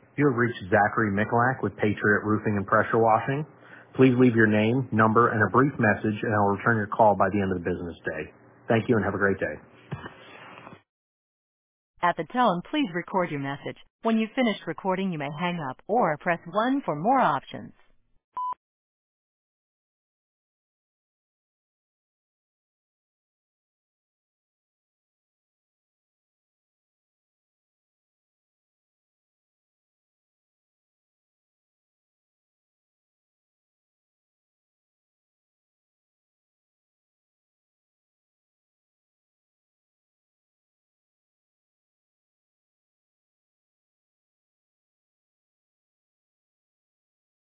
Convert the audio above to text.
You have reached Zachary Mikulak with Patriot Roofing and Pressure Washing. Please leave your name, number, and a brief message, and I'll return your call by the end of the business day. Thank you and have a great day. At the tone, please record your message. When you've finished recording, you may hang up or press 1 for more options.